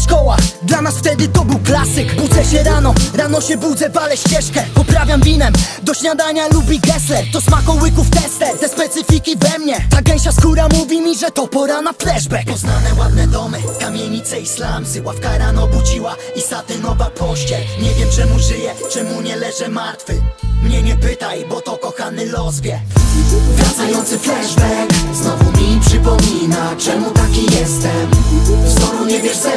szkoła, dla nas wtedy to był klasyk. Budzę się rano, rano się budzę, walę ścieżkę. Poprawiam winem, do śniadania lubi Gessler. To smakołyków tester, te specyfiki we mnie. Ta gęsia skóra mówi mi, że to pora na flashback. Poznane ładne domy, kamienice i slumsy. Ławka rano budziła i satynowa pościel. Nie wiem czemu żyję, czemu nie leżę martwy. Mnie nie pytaj, bo to kochany los wie. Wracający flashback znowu mi przypomina, czemu taki jestem. Wzoru nie wiesz ze